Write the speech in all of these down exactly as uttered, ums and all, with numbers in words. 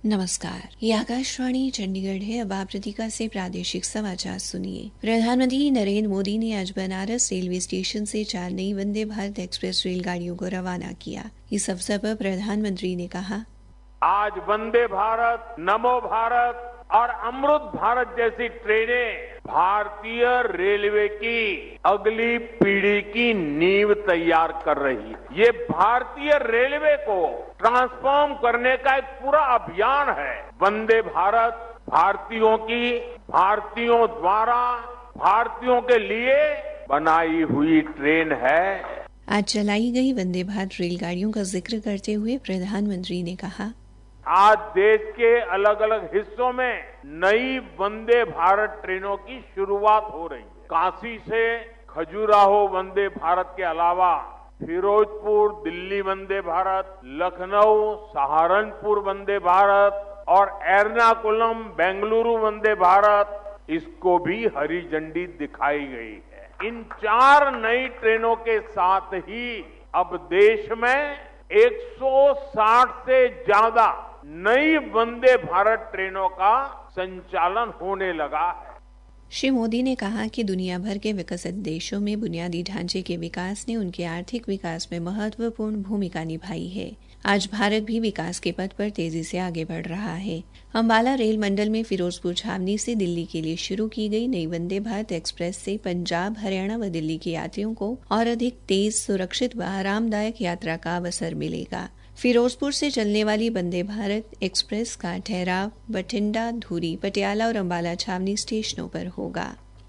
नमस्कार, ये आकाशवाणी चंडीगढ़ है। अब आप प्रतीका से प्रादेशिक समाचार सुनिए। प्रधानमंत्री नरेंद्र मोदी ने आज बनारस रेलवे स्टेशन से चार नई वंदे भारत एक्सप्रेस रेलगाड़ियों को रवाना किया। इस अवसर पर प्रधानमंत्री ने कहा, आज वंदे भारत, नमो भारत और अमृत भारत जैसी ट्रेनें भारतीय रेलवे की अगली पीढ़ी की नींव तैयार कर रही है। ये भारतीय रेलवे को ट्रांसफॉर्म करने का एक पूरा अभियान है। वंदे भारत भारतीयों की, भारतीयों द्वारा, भारतीयों के लिए बनाई हुई ट्रेन है। आज चलाई गई वंदे भारत रेलगाड़ियों का जिक्र करते हुए प्रधानमंत्री ने कहा, आज देश के अलग अलग हिस्सों में नई वंदे भारत ट्रेनों की शुरुआत हो रही है। काशी से खजुराहो वंदे भारत के अलावा फिरोजपुर दिल्ली वंदे भारत, लखनऊ सहारनपुर वंदे भारत और एर्नाकुलम बेंगलुरु वंदे भारत, इसको भी हरी झंडी दिखाई गई है। इन चार नई ट्रेनों के साथ ही अब देश में एक सौ साठ से ज्यादा नई वंदे भारत ट्रेनों का संचालन होने लगा है। श्री मोदी ने कहा कि दुनिया भर के विकसित देशों में बुनियादी ढांचे के विकास ने उनके आर्थिक विकास में महत्वपूर्ण भूमिका निभाई है। आज भारत भी विकास के पथ पर तेजी से आगे बढ़ रहा है। अंबाला रेल मंडल में फिरोजपुर छावनी से दिल्ली के लिए शुरू की गई नई वंदे भारत एक्सप्रेस से पंजाब, हरियाणा व दिल्ली के यात्रियों को और अधिक तेज, सुरक्षित व आरामदायक यात्रा का अवसर मिलेगा। फिरोजपुर से चलने वाली वंदे भारत एक्सप्रेस का ठहराव बठिंडा, धूरी, पटियाला और अंबाला छावनी स्टेशनों पर होगा।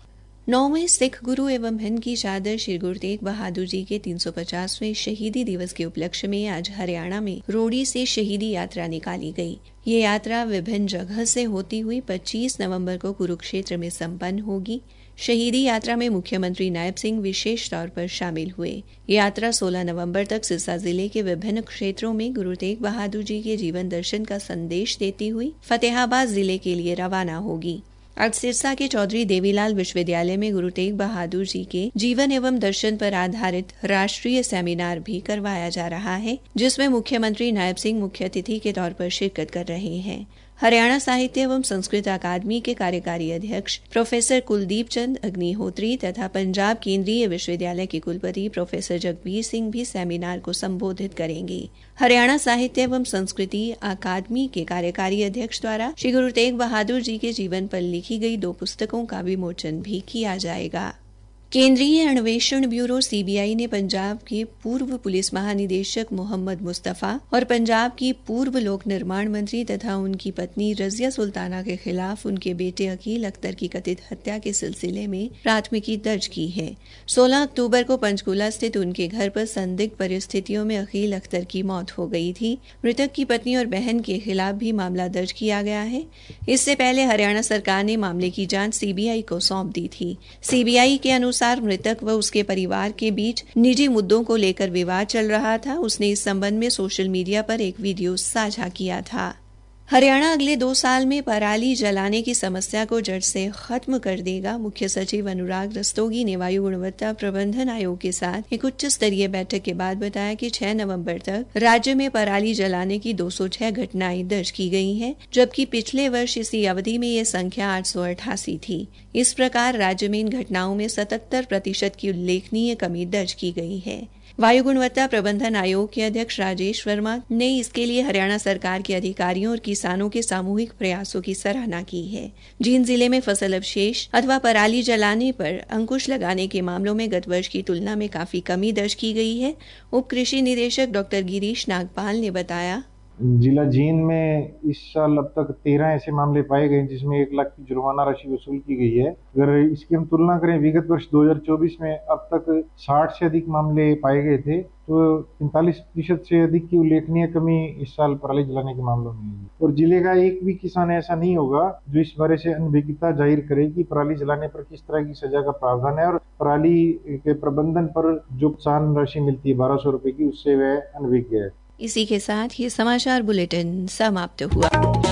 नौवें सिख गुरु एवं हिंद की चादर श्री गुरु तेग बहादुर जी के तीन सौ पचासवें शहीदी दिवस के उपलक्ष्य में आज हरियाणा में रोड़ी से शहीदी यात्रा निकाली गई। ये यात्रा विभिन्न जगह से होती हुई पच्चीस नवंबर को कुरुक्षेत्र में संपन्न होगी। शहीदी यात्रा में मुख्यमंत्री नायब सिंह विशेष तौर पर शामिल हुए। यात्रा सोलह नवंबर तक सिरसा जिले के विभिन्न क्षेत्रों में गुरु तेग बहादुर जी के जीवन दर्शन का संदेश देती हुई फतेहाबाद जिले के लिए रवाना होगी। आज सिरसा के चौधरी देवीलाल विश्वविद्यालय में गुरु तेग बहादुर जी के जीवन एवं दर्शन पर आधारित राष्ट्रीय सेमिनार भी करवाया जा रहा है, जिसमें मुख्यमंत्री नायब सिंह मुख्य अतिथि के तौर पर शिरकत कर रहे हैं। हरियाणा साहित्य एवं संस्कृत अकादमी के कार्यकारी अध्यक्ष प्रोफेसर कुलदीप चंद अग्निहोत्री तथा पंजाब केंद्रीय विश्वविद्यालय के कुलपति प्रोफेसर जगबीर सिंह भी सेमिनार को संबोधित करेंगे। हरियाणा साहित्य एवं संस्कृति अकादमी के कार्यकारी अध्यक्ष द्वारा श्री गुरु तेग बहादुर जी के जीवन पर लिखी गई दो पुस्तकों का विमोचन भी किया जाएगा। केंद्रीय अन्वेषण ब्यूरो सीबीआई ने पंजाब के पूर्व पुलिस महानिदेशक मोहम्मद मुस्तफा और पंजाब की पूर्व लोक निर्माण मंत्री तथा उनकी पत्नी रजिया सुल्ताना के खिलाफ उनके बेटे अकील अख्तर की कथित हत्या के सिलसिले में प्राथमिकी दर्ज की है। सोलह अक्टूबर को पंचकूला स्थित उनके घर पर संदिग्ध परिस्थितियों में अकील अख्तर की मौत हो गई थी। मृतक की पत्नी और बहन के खिलाफ भी मामला दर्ज किया गया है। इससे पहले हरियाणा सरकार ने मामले की जांच सीबीआई को सौंप दी थी। सीबीआई के अनुसार मृतक व उसके परिवार के बीच निजी मुद्दों को लेकर विवाद चल रहा था। उसने इस संबंध में सोशल मीडिया पर एक वीडियो साझा किया था। हरियाणा अगले दो साल में पराली जलाने की समस्या को जड़ से खत्म कर देगा। मुख्य सचिव अनुराग रस्तोगी ने वायु गुणवत्ता प्रबंधन आयोग के साथ एक उच्च स्तरीय बैठक के बाद बताया कि छह नवंबर तक राज्य में पराली जलाने की दो सौ छह घटनाएं दर्ज की गई हैं, जबकि पिछले वर्ष इसी अवधि में यह संख्या आठ सौ अठासी थी। इस प्रकार राज्य में इन घटनाओं में सतहत्तर प्रतिशत की उल्लेखनीय कमी दर्ज की गई है। वायु गुणवत्ता प्रबंधन आयोग के अध्यक्ष राजेश वर्मा ने इसके लिए हरियाणा सरकार के अधिकारियों और किसानों के सामूहिक प्रयासों की सराहना की है। जींद जिले में फसल अवशेष अथवा पराली जलाने पर अंकुश लगाने के मामलों में गत वर्ष की तुलना में काफी कमी दर्ज की गई है। उप कृषि निदेशक डॉक्टर गिरीश नागपाल ने बताया, जिला जींद में इस साल अब तक तेरह ऐसे मामले पाए गए जिसमें एक लाख की जुर्माना राशि वसूल की गई है। अगर इसकी हम तुलना करें विगत वर्ष दो हज़ार चौबीस में अब तक साठ से अधिक मामले पाए गए थे, तो पैंतालीस प्रतिशत से अधिक की उल्लेखनीय कमी इस साल पराली जलाने के मामलों में है। और जिले का एक भी किसान ऐसा नहीं होगा जो इस बारे से अनभिज्ञता जाहिर करे कि पराली जलाने पर किस तरह की सजा का प्रावधान है और पराली के प्रबंधन पर जो प्रोत्साहन राशि मिलती है बारह सौ रुपए की, उससे वह अनभिज्ञ है। इसी के साथ ये समाचार बुलेटिन समाप्त हुआ।